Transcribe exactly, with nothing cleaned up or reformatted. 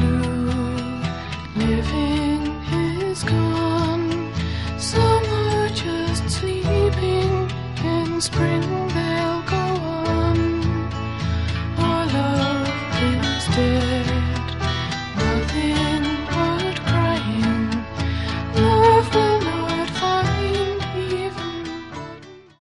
Living is gone. Some are just sleeping in spring.